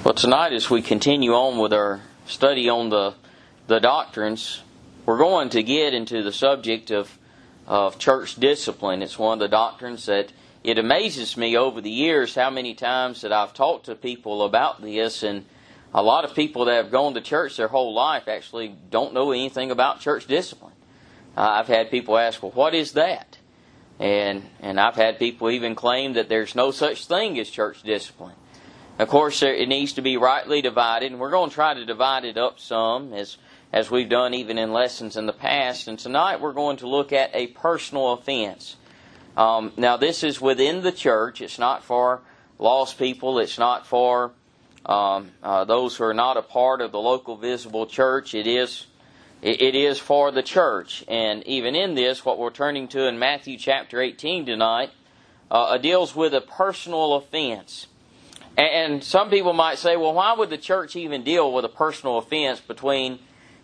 Well, tonight as we continue on with our study on the doctrines, we're going to get into the subject of church discipline. It's one of the doctrines that it amazes me over the years how many times that I've talked to people about this, and a lot of people that have gone to church their whole life actually don't know anything about church discipline. I've had people ask, well, what is that? And I've had people even claim that there's no such thing as church discipline. Of course, it needs to be rightly divided, and we're going to try to divide it up some, as we've done even in lessons in the past. And tonight we're going to look at a personal offense. Now, this is within the church. It's not for lost people. It's not for those who are not a part of the local visible church. It is for the church. And even in this, what we're turning to in Matthew chapter 18 tonight, deals with a personal offense. And some people might say, well, why would the church even deal with a personal offense between,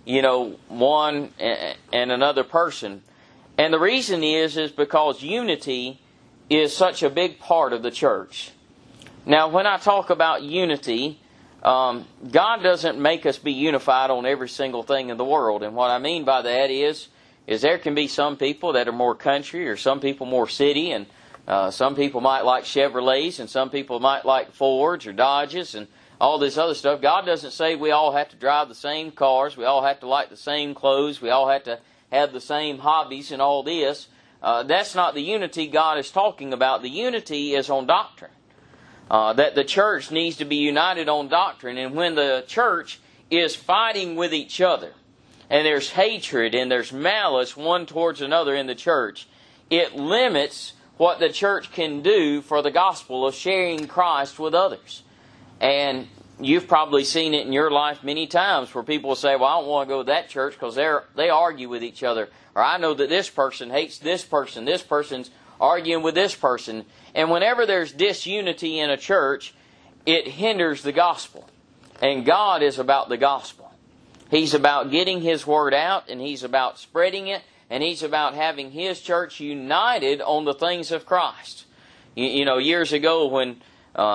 one and another person? And the reason is because unity is such a big part of the church. Now, when I talk about unity, God doesn't make us be unified on every single thing in the world. And what I mean by that is there can be some people that are more country, or some people more city, and some people might like Chevrolets, and some people might like Fords or Dodges and all this other stuff. God doesn't say we all have to drive the same cars, we all have to like the same clothes, we all have to have the same hobbies and all this. That's not the unity God is talking about. The unity is on doctrine. That the church needs to be united on doctrine. And when the church is fighting with each other, and there's hatred and there's malice one towards another in the church, it limits what the church can do for the gospel of sharing Christ with others. And you've probably seen it in your life many times where people will say, well, I don't want to go to that church because they argue with each other. Or I know that this person hates this person's arguing with this person. And whenever there's disunity in a church, it hinders the gospel. And God is about the gospel. He's about getting His word out, and He's about spreading it. And He's about having His church united on the things of Christ. Years ago when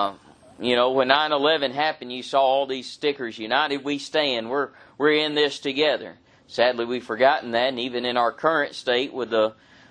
9/11 happened, you saw all these stickers, United We Stand, we're in this together. Sadly, we've forgotten that, and even in our current state with the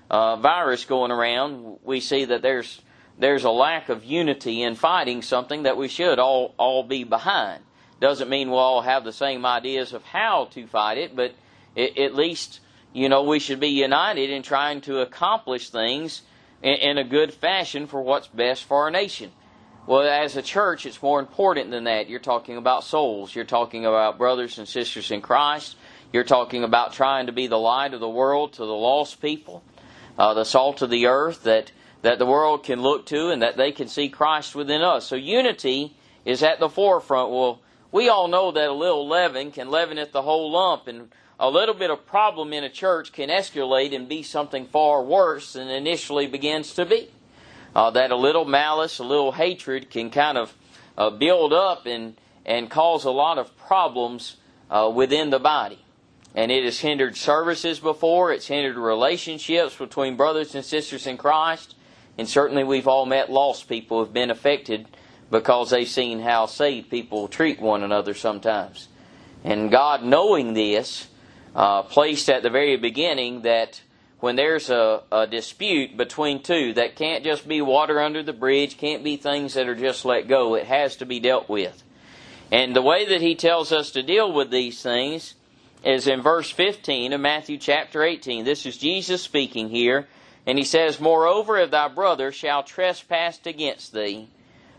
virus going around, we see that there's a lack of unity in fighting something that we should all be behind. Doesn't mean we'll all have the same ideas of how to fight it, but at least we should be united in trying to accomplish things in a good fashion for what's best for our nation. Well, as a church, it's more important than that. You're talking about souls. You're talking about brothers and sisters in Christ. You're talking about trying to be the light of the world to the lost people, the salt of the earth that the world can look to and that they can see Christ within us. So unity is at the forefront. Well, we all know that a little leaven can leaveneth the whole lump, and a little bit of problem in a church can escalate and be something far worse than initially begins to be. That a little malice, a little hatred can kind of build up and cause a lot of problems within the body. And it has hindered services before. It's hindered relationships between brothers and sisters in Christ. And certainly we've all met lost people who have been affected because they've seen how saved people treat one another sometimes. And God, knowing this, placed at the very beginning that when there's a dispute between two, that can't just be water under the bridge, can't be things that are just let go. It has to be dealt with. And the way that He tells us to deal with these things is in verse 15 of Matthew chapter 18. This is Jesus speaking here. And He says, moreover, if thy brother shall trespass against thee,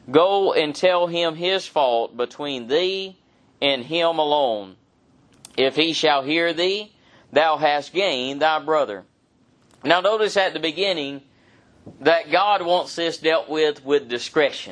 go and tell him his fault between thee and him alone. If he shall hear thee, thou hast gained thy brother. Now notice at the beginning that God wants this dealt with discretion.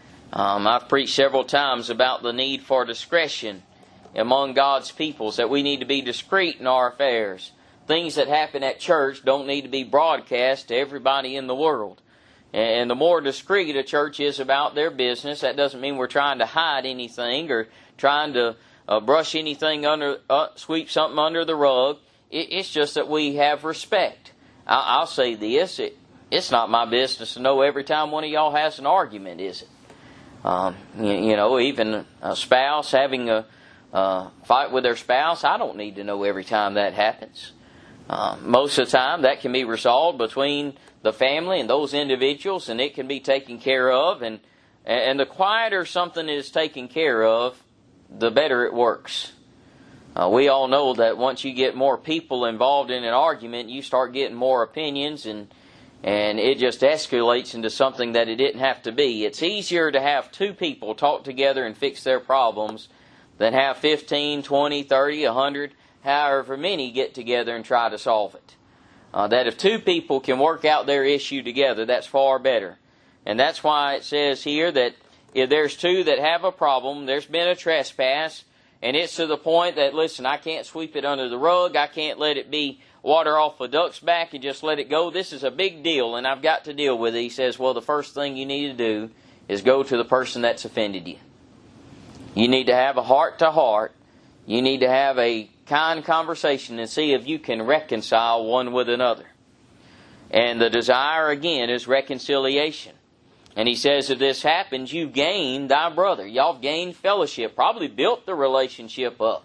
I've preached several times about the need for discretion among God's peoples, that we need to be discreet in our affairs. Things that happen at church don't need to be broadcast to everybody in the world. And the more discreet a church is about their business, that doesn't mean we're trying to hide anything or trying to brush anything under, sweep something under the rug. It's just that we have respect. I'll say this, it's not my business to know every time one of y'all has an argument, is it? Even a spouse having a fight with their spouse, I don't need to know every time that happens. Most of the time, that can be resolved between the family and those individuals, and it can be taken care of. And the quieter something is taken care of, the better it works. We all know that once you get more people involved in an argument, you start getting more opinions, and it just escalates into something that it didn't have to be. It's easier to have two people talk together and fix their problems than have 15, 20, 30, 100, however many get together and try to solve it. That if two people can work out their issue together, that's far better. And that's why it says here that if there's two that have a problem, there's been a trespass, and it's to the point that, listen, I can't sweep it under the rug, I can't let it be water off a duck's back and just let it go. This is a big deal, and I've got to deal with it. He says, well, the first thing you need to do is go to the person that's offended you. You need to have a heart-to-heart. You need to have a kind conversation and see if you can reconcile one with another. And the desire, again, is reconciliation. And he says, if this happens, you've gained thy brother. Y'all have gained fellowship, probably built the relationship up.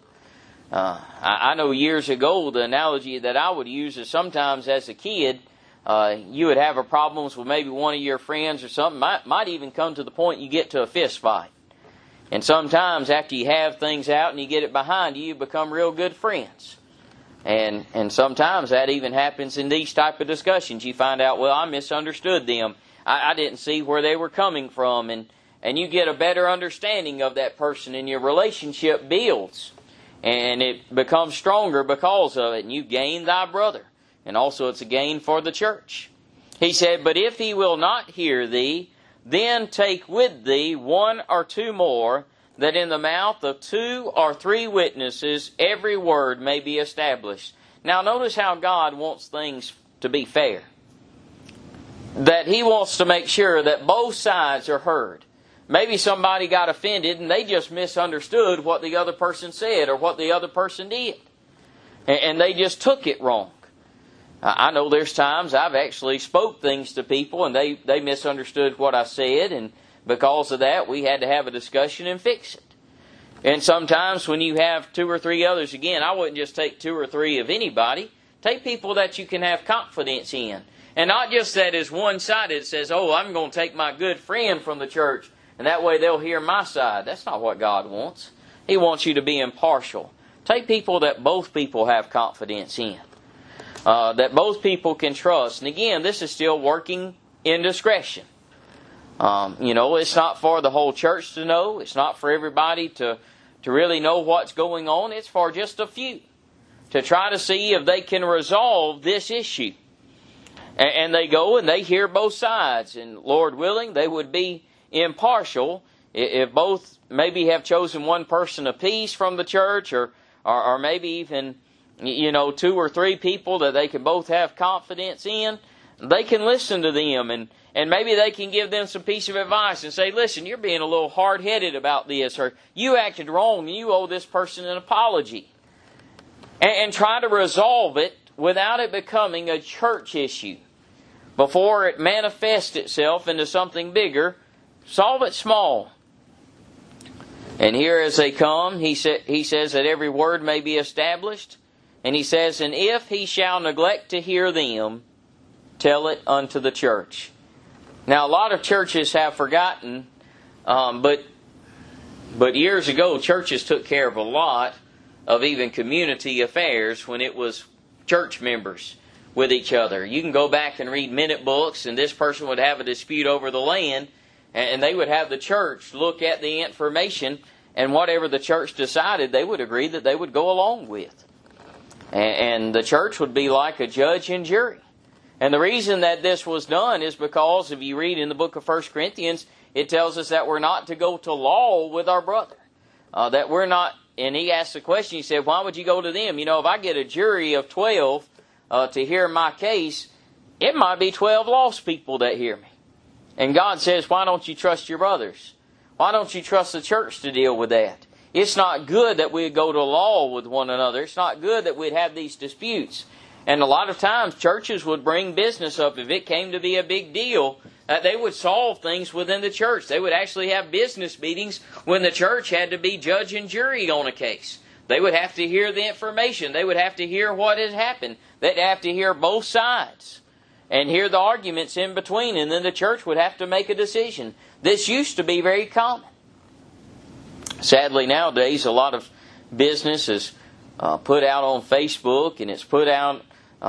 I know years ago, the analogy that I would use is sometimes as a kid, you would have a problems with maybe one of your friends or something. Might even come to the point you get to a fist fight. And sometimes after you have things out and you get it behind you, you become real good friends. And sometimes that even happens in these type of discussions. You find out, well, I misunderstood them. I didn't see where they were coming from. And you get a better understanding of that person, and your relationship builds. And it becomes stronger because of it. And you gain thy brother. And also it's a gain for the church. He said, but if he will not hear thee, then take with thee one or two more, that in the mouth of 2 or 3 witnesses every word may be established. Now notice how God wants things to be fair. That He wants to make sure that both sides are heard. Maybe somebody got offended and they just misunderstood what the other person said or what the other person did. And they just took it wrong. I know there's times I've actually spoke things to people and they misunderstood what I said, and because of that we had to have a discussion and fix it. And sometimes when you have 2 or 3 others, again, I wouldn't just take 2 or 3 of anybody. Take people that you can have confidence in. And not just that is one-sided. It says, oh, I'm going to take my good friend from the church, and that way they'll hear my side. That's not what God wants. He wants you to be impartial. Take people that both people have confidence in. That both people can trust. And again, this is still working in discretion. It's not for the whole church to know. It's not for everybody to really know what's going on. It's for just a few to try to see if they can resolve this issue. And they go and they hear both sides. And Lord willing, they would be impartial if both maybe have chosen one person apiece from the church, or maybe even 2 or 3 people that they can both have confidence in. They can listen to them, and maybe they can give them some piece of advice and say, listen, you're being a little hard-headed about this, or you acted wrong and you owe this person an apology. And try to resolve it without it becoming a church issue. Before it manifests itself into something bigger, solve it small. And here as they come, he says that every word may be established. And he says, and if he shall neglect to hear them, tell it unto the church. Now, a lot of churches have forgotten, but years ago, churches took care of a lot of even community affairs when it was church members with each other. You can go back and read minute books, and this person would have a dispute over the land, and they would have the church look at the information, and whatever the church decided, they would agree that they would go along with. And the church would be like a judge and jury. And the reason that this was done is because, if you read in the book of 1 Corinthians, it tells us that we're not to go to law with our brother. That we're not, and he asked the question, he said, why would you go to them? If I get a jury of 12 to hear my case, it might be 12 lost people that hear me. And God says, why don't you trust your brothers? Why don't you trust the church to deal with that? It's not good that we'd go to law with one another. It's not good that we'd have these disputes. And a lot of times churches would bring business up. If it came to be a big deal, They would solve things within the church. They would actually have business meetings when the church had to be judge and jury on a case. They would have to hear the information. They would have to hear what had happened. They'd have to hear both sides and hear the arguments in between, and then the church would have to make a decision. This used to be very common. Sadly, nowadays, a lot of business is put out on Facebook, and it's put out,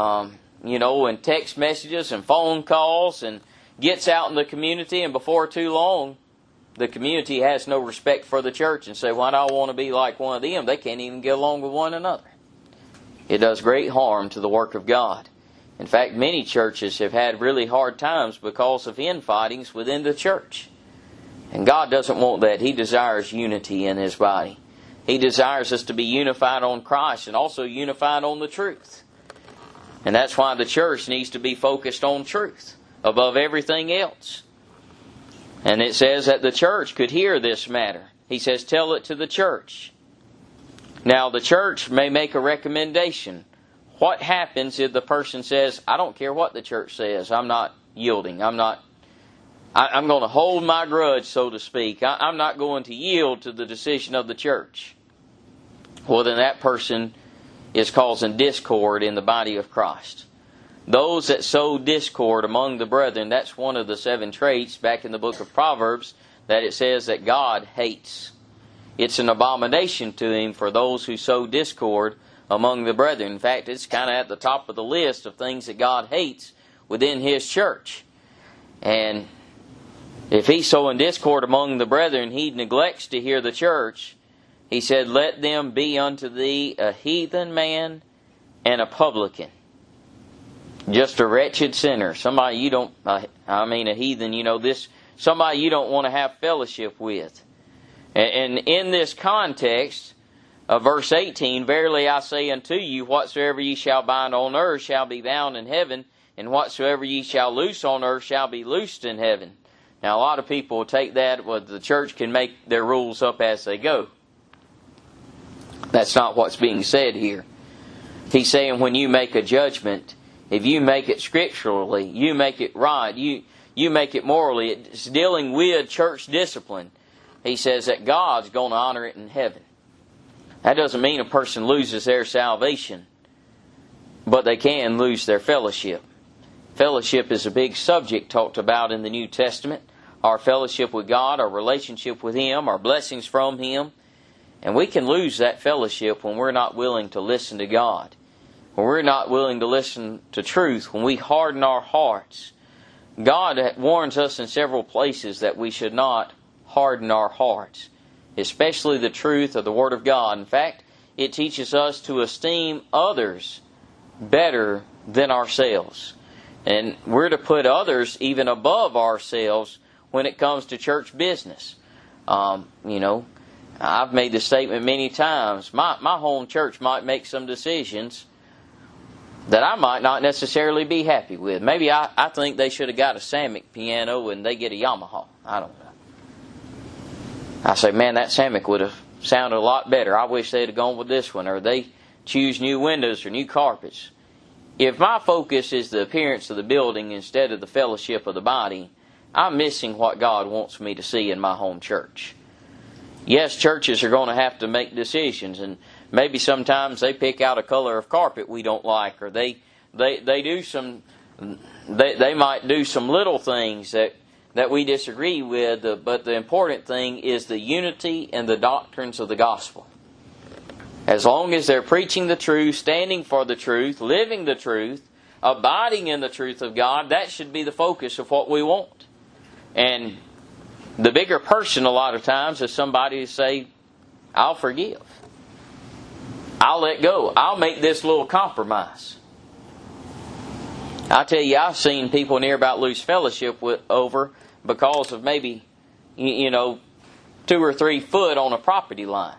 in text messages and phone calls, and gets out in the community, and before too long, the community has no respect for the church and say, why do I want to be like one of them? They can't even get along with one another. It does great harm to the work of God. In fact, many churches have had really hard times because of infightings within the church. And God doesn't want that. He desires unity in His body. He desires us to be unified on Christ and also unified on the truth. And that's why the church needs to be focused on truth above everything else. And it says that the church could hear this matter. He says, tell it to the church. Now, the church may make a recommendation. What happens if the person says, I don't care what the church says, I'm not yielding, I'm going to hold my grudge, so to speak. I'm not going to yield to the decision of the church. Well, then that person is causing discord in the body of Christ. Those that sow discord among the brethren, that's one of the 7 traits back in the book of Proverbs that it says that God hates. It's an abomination to Him for those who sow discord among the brethren. In fact, it's kind of at the top of the list of things that God hates within His church. And if He's sowing discord among the brethren, He neglects to hear the church. He said, let them be unto thee a heathen man and a publican. Just a wretched sinner. Somebody you don't, a heathen, somebody you don't want to have fellowship with. And in this context of verse 18, verily I say unto you, whatsoever ye shall bind on earth shall be bound in heaven, and whatsoever ye shall loose on earth shall be loosed in heaven. Now, a lot of people will take that, the church can make their rules up as they go. That's not what's being said here. He's saying when you make a judgment, if you make it scripturally, you make it right, you make it morally, it's dealing with church discipline. He says that God's going to honor it in heaven. That doesn't mean a person loses their salvation, but they can lose their fellowship. Fellowship is a big subject talked about in the New Testament. Our fellowship with God, our relationship with Him, our blessings from Him. And we can lose that fellowship when we're not willing to listen to God. When we're not willing to listen to truth, when we harden our hearts. God warns us in several places that we should not harden our hearts, especially the truth of the Word of God. In fact, it teaches us to esteem others better than ourselves. And we're to put others even above ourselves when it comes to church business. I've made the statement many times. My home church might make some decisions that I might not necessarily be happy with. Maybe I think they should have got a Samick piano and they get a Yamaha. I don't know. I say, man, that Samick would have sounded a lot better. I wish they'd have gone with this one. Or they choose new windows or new carpets. If my focus is the appearance of the building instead of the fellowship of the body, I'm missing what God wants me to see in my home church. Yes, churches are going to have to make decisions, and maybe sometimes they pick out a color of carpet we don't like, or they do some, they might do some little things that we disagree with, but the important thing is the unity and the doctrines of the gospel. As long as they're preaching the truth, standing for the truth, living the truth, abiding in the truth of God, that should be the focus of what we want. And the bigger person a lot of times is somebody to say, I'll forgive. I'll let go. I'll make this little compromise. I tell you, I've seen people near about lose fellowship over because of maybe, 2 or 3 foot on a property line.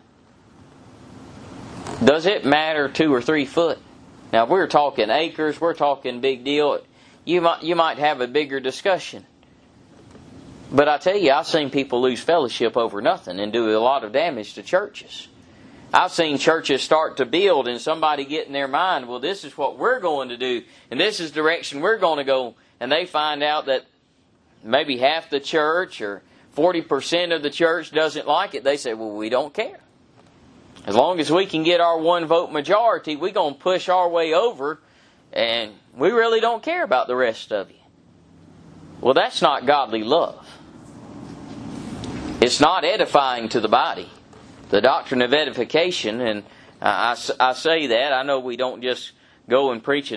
Does it matter 2 or 3 foot? Now, if we're talking acres, we're talking big deal, you might have a bigger discussion. But I tell you, I've seen people lose fellowship over nothing and do a lot of damage to churches. I've seen churches start to build and somebody get in their mind, well, this is what we're going to do, and this is the direction we're going to go. And they find out that maybe half the church or 40% of the church doesn't like it, they say, well, we don't care. As long as we can get our one vote majority, we're going to push our way over, and we really don't care about the rest of you. Well, that's not godly love. It's not edifying to the body. The doctrine of edification, and I say that, I know we don't just go and preach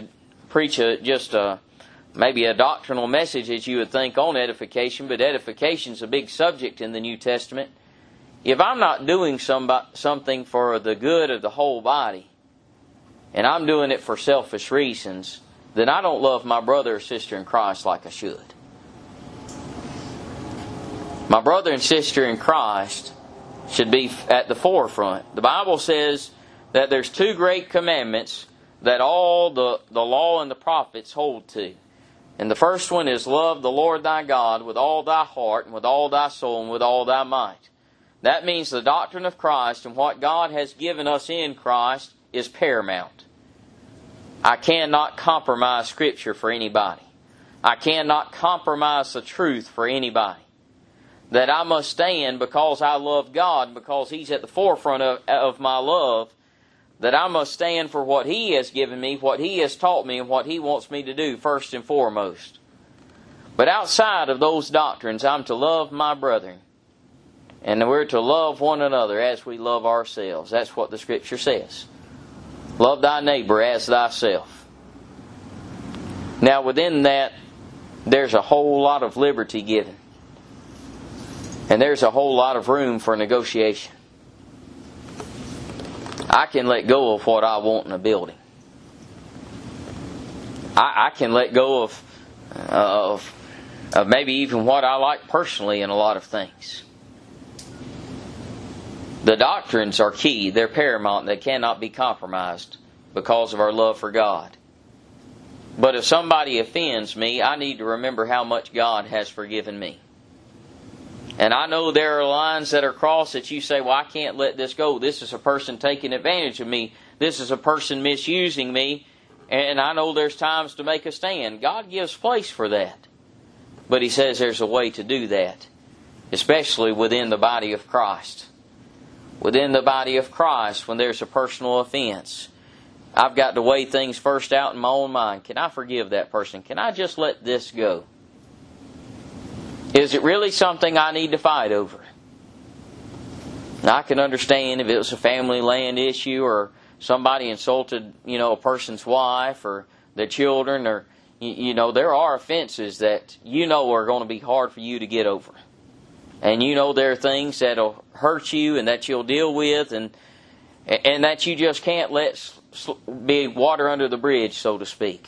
maybe a doctrinal message as you would think on edification, but edification is a big subject in the New Testament. If I'm not doing something for the good of the whole body, and I'm doing it for selfish reasons, then I don't love my brother or sister in Christ like I should. My brother and sister in Christ should be at the forefront. The Bible says that there's two great commandments that all the law and the prophets hold to. And the first one is love the Lord thy God with all thy heart and with all thy soul and with all thy might. That means the doctrine of Christ and what God has given us in Christ is paramount. I cannot compromise Scripture for anybody. I cannot compromise the truth for anybody. That I must stand because I love God, because He's at the forefront of my love, that I must stand for what He has given me, what He has taught me, and what He wants me to do first and foremost. But outside of those doctrines, I'm to love my brethren. And we're to love one another as we love ourselves. That's what the Scripture says. Love thy neighbor as thyself. Now within that, there's a whole lot of liberty given. And there's a whole lot of room for negotiation. I can let go of what I want in a building. I can let go of maybe even what I like personally in a lot of things. The doctrines are key. They're paramount. They cannot be compromised because of our love for God. But if somebody offends me, I need to remember how much God has forgiven me. And I know there are lines that are crossed that you say, well, I can't let this go. This is a person taking advantage of me. This is a person misusing me. And I know there's times to make a stand. God gives place for that. But He says there's a way to do that, especially within the body of Christ. Within the body of Christ, when there's a personal offense, I've got to weigh things first out in my own mind. Can I forgive that person? Can I just let this go? Is it really something I need to fight over? Now, I can understand if it was a family land issue or somebody insulted, a person's wife or their children, or, there are offenses that are going to be hard for you to get over. And there are things that'll hurt you and that you'll deal with and that you just can't let be water under the bridge, so to speak.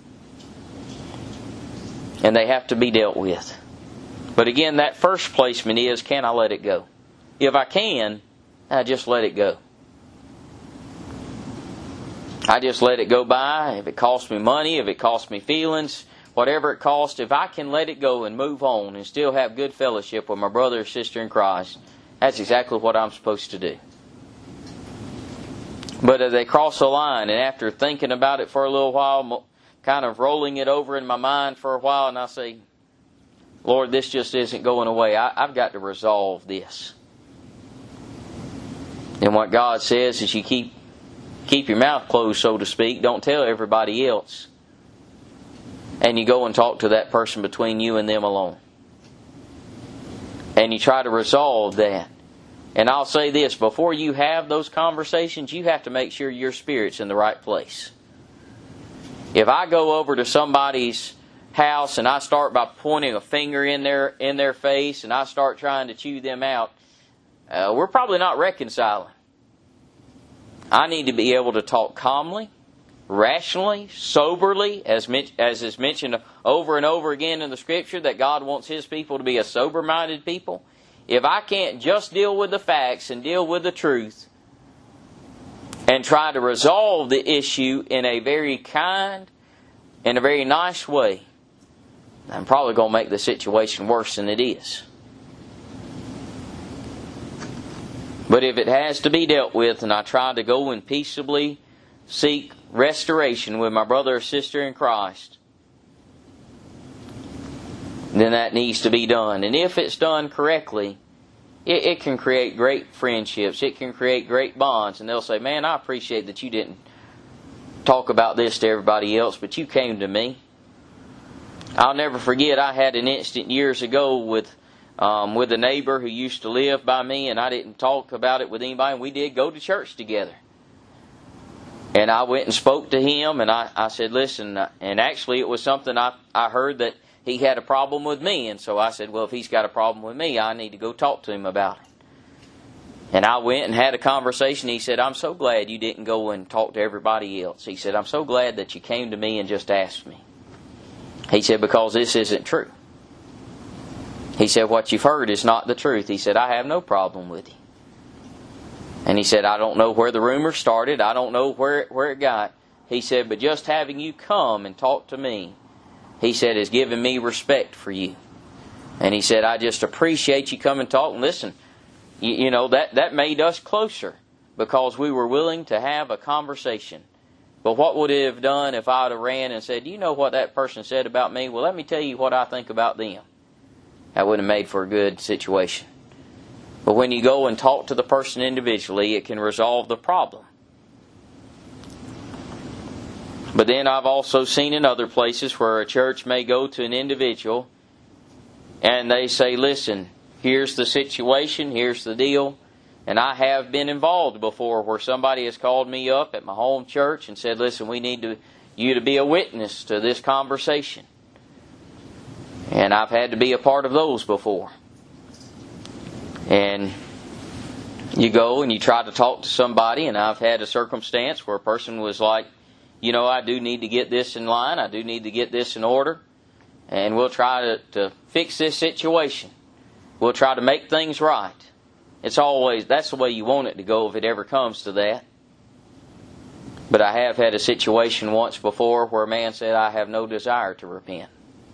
And they have to be dealt with. But again, that first placement is, can I let it go? If I can, I just let it go. I just let it go by. If it costs me money, if it costs me feelings, whatever it costs, if I can let it go and move on and still have good fellowship with my brother or sister in Christ, that's exactly what I'm supposed to do. But if they cross a line, and after thinking about it for a little while, kind of rolling it over in my mind for a while, and I say, Lord, this just isn't going away. I've got to resolve this. And what God says is you keep your mouth closed, so to speak. Don't tell everybody else. And you go and talk to that person between you and them alone. And you try to resolve that. And I'll say this, before you have those conversations, you have to make sure your spirit's in the right place. If I go over to somebody's house and I start by pointing a finger in their face and I start trying to chew them out, we're probably not reconciling. I need to be able to talk calmly, rationally, soberly, as is mentioned over and over again in the Scripture, that God wants His people to be a sober-minded people. If I can't just deal with the facts and deal with the truth and try to resolve the issue in a very kind and a very nice way, I'm probably going to make the situation worse than it is. But if it has to be dealt with, and I try to go and peaceably seek restoration with my brother or sister in Christ, then that needs to be done. And if it's done correctly, it can create great friendships. It can create great bonds. And they'll say, man, I appreciate that you didn't talk about this to everybody else, but you came to me. I'll never forget, I had an incident years ago with a neighbor who used to live by me, and I didn't talk about it with anybody, and we did go to church together. And I went and spoke to him, and I said, listen, and actually it was something I heard that he had a problem with me, and so I said, well, if he's got a problem with me, I need to go talk to him about it. And I went and had a conversation. He said, I'm so glad you didn't go and talk to everybody else. He said, I'm so glad that you came to me and just asked me. He said, because this isn't true. He said, what you've heard is not the truth. He said, I have no problem with you. And he said, I don't know where the rumor started. I don't know where it got. He said, but just having you come and talk to me, he said, has given me respect for you. And he said, I just appreciate you coming and talk. And listen, you know, that made us closer because we were willing to have a conversation. But what would it have done if I would have ran and said, you know what that person said about me? Well, let me tell you what I think about them. That wouldn't have made for a good situation. But when you go and talk to the person individually, it can resolve the problem. But then I've also seen in other places where a church may go to an individual and they say, listen, here's the situation, here's the deal. And I have been involved before where somebody has called me up at my home church and said, listen, we need you to be a witness to this conversation. And I've had to be a part of those before. And you go and you try to talk to somebody, and I've had a circumstance where a person was like, you know, I do need to get this in line, I do need to get this in order, and we'll try to fix this situation. We'll try to make things right. It's always, that's the way you want it to go if it ever comes to that. But I have had a situation once before where a man said, I have no desire to repent.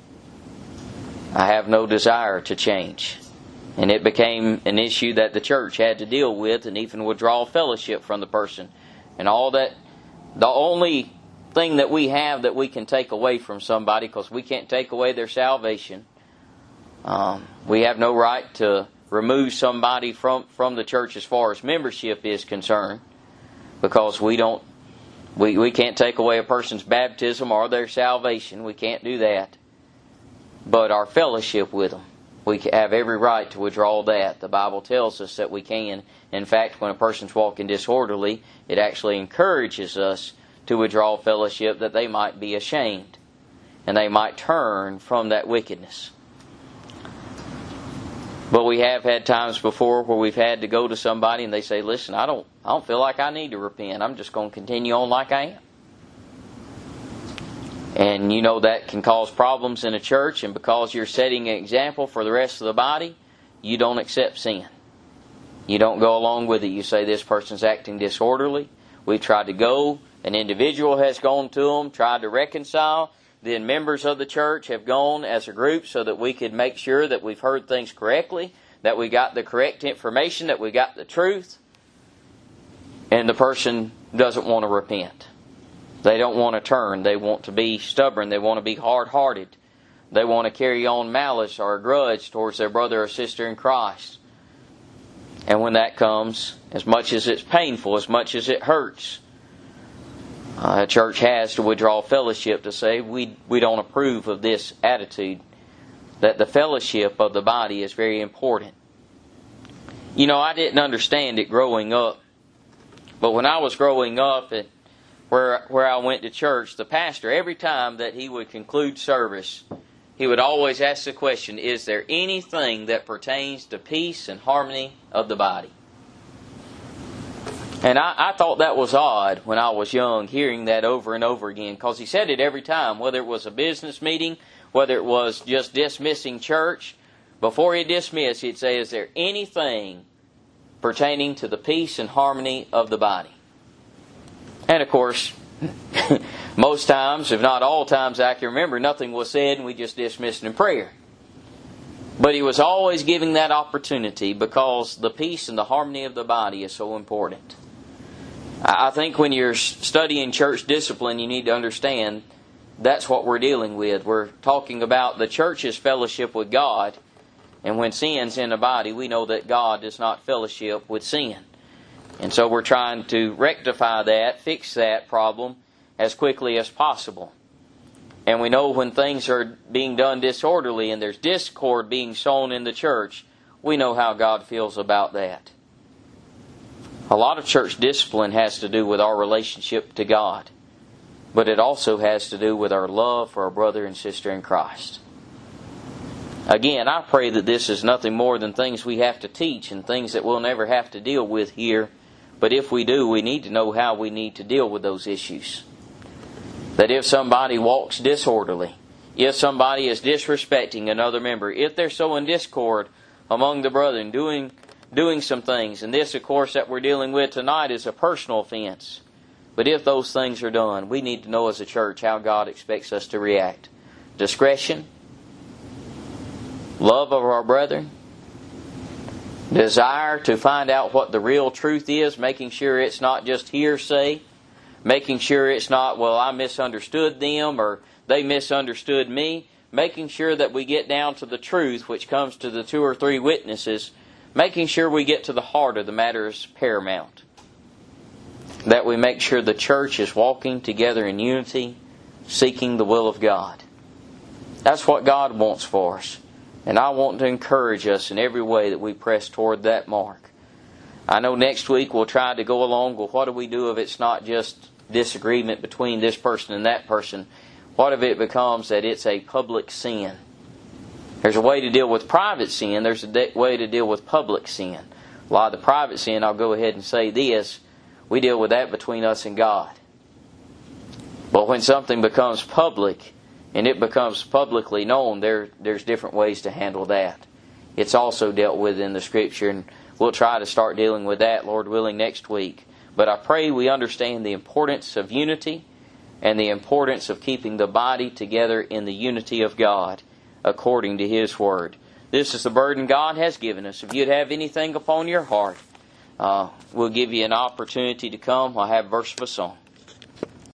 I have no desire to change. And it became an issue that the church had to deal with and even withdraw fellowship from the person. And all that, the only thing that we have that we can take away from somebody, because we can't take away their salvation, we have no right to remove somebody from the church as far as membership is concerned, because we can't take away a person's baptism or their salvation. We can't do that. But our fellowship with them, we have every right to withdraw that. The Bible tells us that we can. In fact, when a person's walking disorderly, it actually encourages us to withdraw fellowship that they might be ashamed and they might turn from that wickedness. But we have had times before where we've had to go to somebody and they say, listen, I don't feel like I need to repent. I'm just going to continue on like I am. And you know that can cause problems in a church, and because you're setting an example for the rest of the body, you don't accept sin. You don't go along with it. You say this person's acting disorderly. We've tried to go. An individual has gone to them, tried to reconcile. Then members of the church have gone as a group so that we could make sure that we've heard things correctly, that we got the correct information, that we got the truth. And the person doesn't want to repent. They don't want to turn. They want to be stubborn. They want to be hard-hearted. They want to carry on malice or a grudge towards their brother or sister in Christ. And when that comes, as much as it's painful, as much as it hurts, a church has to withdraw fellowship to say, we don't approve of this attitude. That the fellowship of the body is very important. You know, I didn't understand it growing up. But when I was growing up, where I went to church, the pastor, every time that he would conclude service, he would always ask the question, is there anything that pertains to peace and harmony of the body? And I thought that was odd when I was young, hearing that over and over again, because he said it every time, whether it was a business meeting, whether it was just dismissing church. Before he dismissed, he'd say, is there anything pertaining to the peace and harmony of the body? And of course, most times, if not all times I can remember, nothing was said and we just dismissed in prayer. But he was always giving that opportunity because the peace and the harmony of the body is so important. I think when you're studying church discipline, you need to understand that's what we're dealing with. We're talking about the church's fellowship with God. And when sin's in the body, we know that God does not fellowship with sin. And so we're trying to rectify that, fix that problem as quickly as possible. And we know when things are being done disorderly and there's discord being sown in the church, we know how God feels about that. A lot of church discipline has to do with our relationship to God. But it also has to do with our love for our brother and sister in Christ. Again, I pray that this is nothing more than things we have to teach and things that we'll never have to deal with here. But if we do, we need to know how we need to deal with those issues. That if somebody walks disorderly, if somebody is disrespecting another member, if they're sowing discord among the brethren, doing some things, and this, of course, that we're dealing with tonight is a personal offense. But if those things are done, we need to know as a church how God expects us to react. Discretion, love of our brethren, desire to find out what the real truth is, making sure it's not just hearsay, making sure it's not, well, I misunderstood them or they misunderstood me, making sure that we get down to the truth, which comes to the 2 or 3 witnesses, making sure we get to the heart of the matter is paramount. That we make sure the church is walking together in unity, seeking the will of God. That's what God wants for us. And I want to encourage us in every way that we press toward that mark. I know next week we'll try to go along, well, what do we do if it's not just disagreement between this person and that person? What if it becomes that it's a public sin? There's a way to deal with private sin. There's a way to deal with public sin. A lot of the private sin, I'll go ahead and say this, we deal with that between us and God. But when something becomes public, and it becomes publicly known, there's different ways to handle that. It's also dealt with in the Scripture, and we'll try to start dealing with that, Lord willing, next week. But I pray we understand the importance of unity and the importance of keeping the body together in the unity of God according to His Word. This is the burden God has given us. If you'd have anything upon your heart, we'll give you an opportunity to come. I'll have a verse of a song.